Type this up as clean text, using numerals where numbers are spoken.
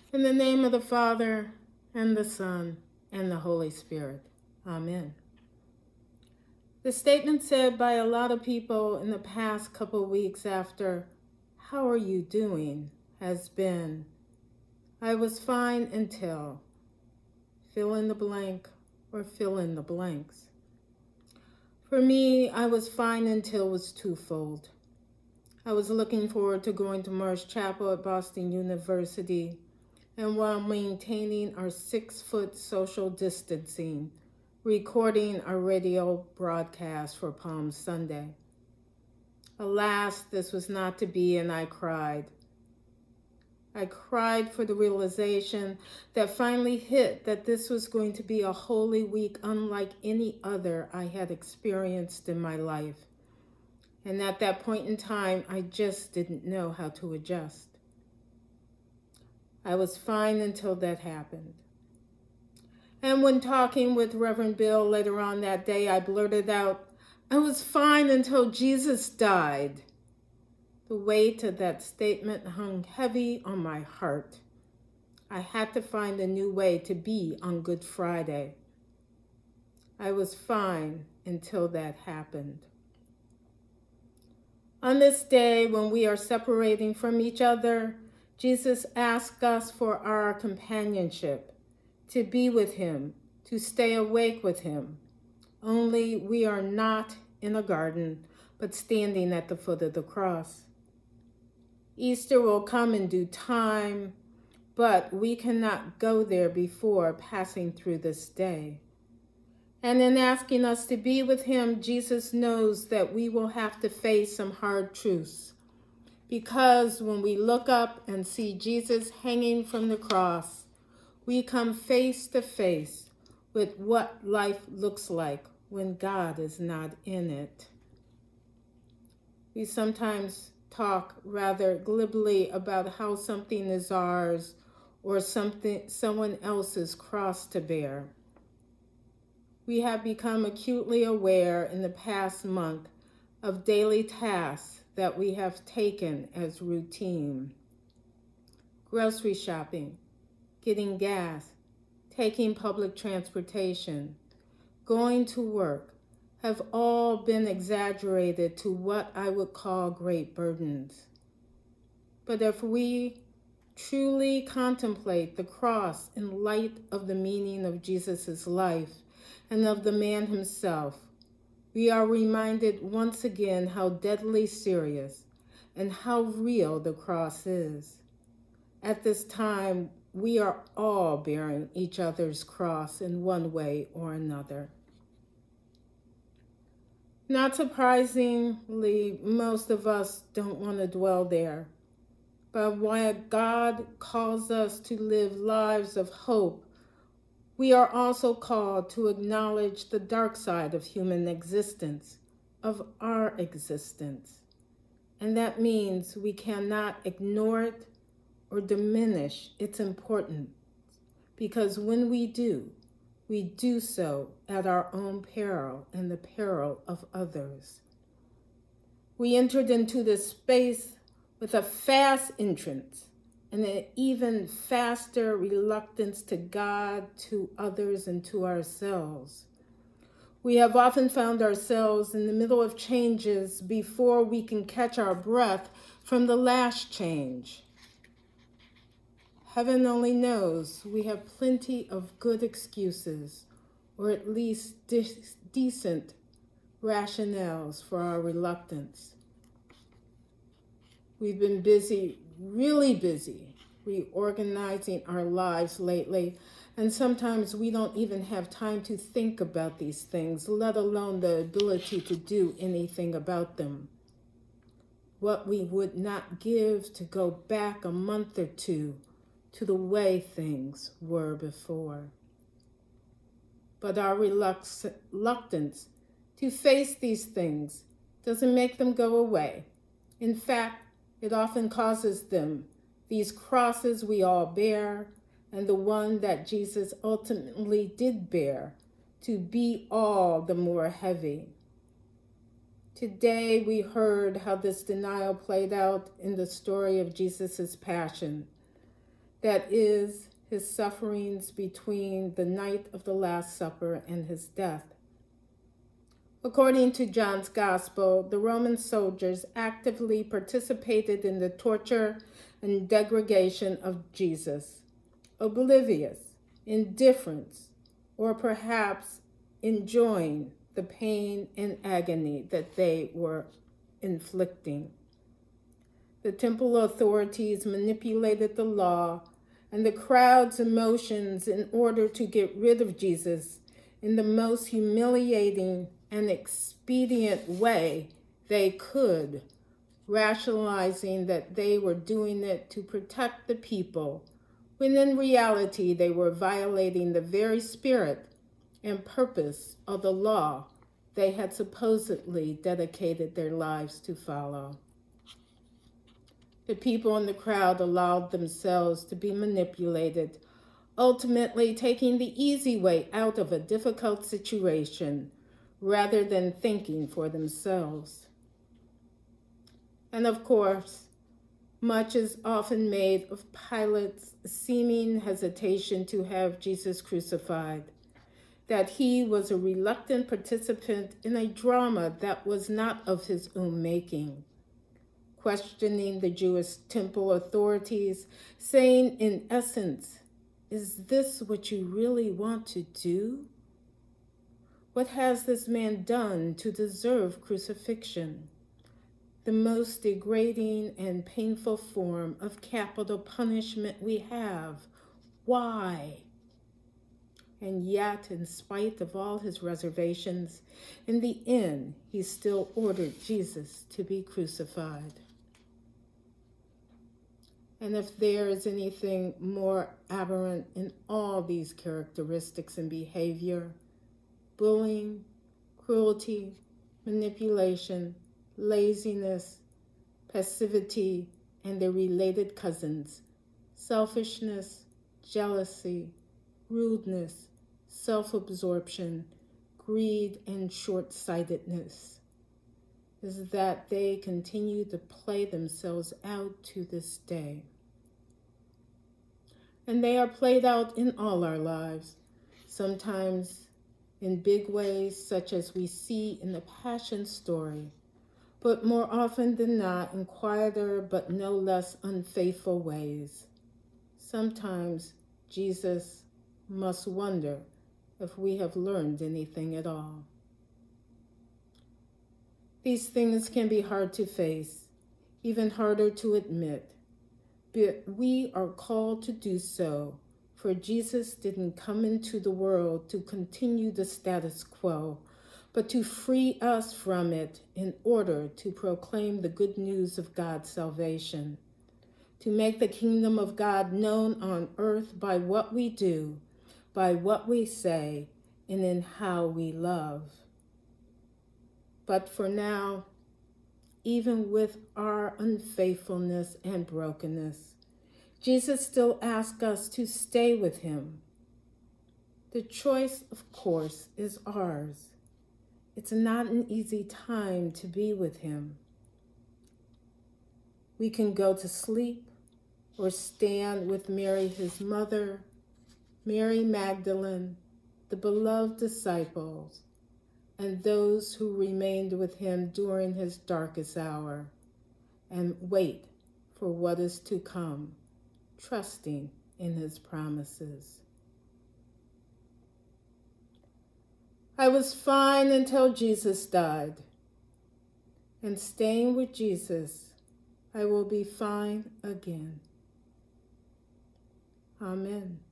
In the name of the Father, and the Son, and the Holy Spirit. Amen. The statement said by a lot of people in the past couple weeks after, "How are you doing?" has been, "I was fine until," fill in the blank or fill in the blanks. For me, I was fine until was twofold. I was looking forward to going to Marsh Chapel at Boston University, and while maintaining our 6-foot social distancing, recording our radio broadcast for Palm Sunday. Alas, this was not to be, and I cried. I cried for the realization that finally hit that this was going to be a Holy Week unlike any other I had experienced in my life. And at that point in time, I just didn't know how to adjust. I was fine until that happened. And when talking with Reverend Bill later on that day, I blurted out, "I was fine until Jesus died." The weight of that statement hung heavy on my heart. I had to find a new way to be on Good Friday. I was fine until that happened. On this day, when we are separating from each other, Jesus asks us for our companionship, to be with him, to stay awake with him. Only we are not in a garden, but standing at the foot of the cross. Easter will come in due time, but we cannot go there before passing through this day. And in asking us to be with him, Jesus knows that we will have to face some hard truths. Because when we look up and see Jesus hanging from the cross, we come face to face with what life looks like when God is not in it. We sometimes talk rather glibly about how something is ours or someone else's cross to bear. We have become acutely aware in the past month of daily tasks that we have taken as routine. Grocery shopping, getting gas, taking public transportation, going to work have all been exaggerated to what I would call great burdens. But if we truly contemplate the cross in light of the meaning of Jesus' life and of the man himself, we are reminded once again how deadly serious and how real the cross is. At this time, we are all bearing each other's cross in one way or another. Not surprisingly, most of us don't want to dwell there. But while God calls us to live lives of hope, we are also called to acknowledge the dark side of human existence, of our existence. And that means we cannot ignore it or diminish its importance, because when we do so at our own peril and the peril of others. We entered into this space with a fast entrance and an even faster reluctance to God, to others, and to ourselves. We have often found ourselves in the middle of changes before we can catch our breath from the last change. Heaven only knows we have plenty of good excuses, or at least decent rationales for our reluctance. We've been busy, really busy, reorganizing our lives lately, and sometimes we don't even have time to think about these things, let alone the ability to do anything about them. What we would not give to go back a month or two to the way things were before. But our reluctance to face these things doesn't make them go away. In fact, it often causes them, these crosses we all bear, and the one that Jesus ultimately did bear, to be all the more heavy. Today we heard how this denial played out in the story of Jesus' passion. that is, his sufferings between the night of the Last Supper and his death. According to John's Gospel, the Roman soldiers actively participated in the torture and degradation of Jesus, oblivious, indifferent, or perhaps enjoying the pain and agony that they were inflicting. The temple authorities manipulated the law and the crowd's emotions in order to get rid of Jesus in the most humiliating and expedient way they could, rationalizing that they were doing it to protect the people, when in reality they were violating the very spirit and purpose of the law they had supposedly dedicated their lives to follow. The people in the crowd allowed themselves to be manipulated, ultimately taking the easy way out of a difficult situation rather than thinking for themselves. And of course, much is often made of Pilate's seeming hesitation to have Jesus crucified, that he was a reluctant participant in a drama that was not of his own making, questioning the Jewish temple authorities, saying in essence, "Is this what you really want to do? What has this man done to deserve crucifixion? The most degrading and painful form of capital punishment we have. Why?" And yet, in spite of all his reservations, in the end, he still ordered Jesus to be crucified. And if there is anything more aberrant in all these characteristics and behavior, bullying, cruelty, manipulation, laziness, passivity, and their related cousins, selfishness, jealousy, rudeness, self-absorption, greed, and short-sightedness, is that they continue to play themselves out to this day. And they are played out in all our lives, sometimes in big ways, such as we see in the Passion story, but more often than not in quieter but no less unfaithful ways. Sometimes Jesus must wonder if we have learned anything at all. These things can be hard to face, even harder to admit, but we are called to do so, for Jesus didn't come into the world to continue the status quo, but to free us from it in order to proclaim the good news of God's salvation, to make the kingdom of God known on earth by what we do, by what we say, and in how we love. But for now, even with our unfaithfulness and brokenness, Jesus still asks us to stay with him. The choice, of course, is ours. It's not an easy time to be with him. We can go to sleep or stand with Mary, his mother, Mary Magdalene, the beloved disciples, and those who remained with him during his darkest hour, and wait for what is to come, trusting in his promises. I was fine until Jesus died, and staying with Jesus, I will be fine again. Amen.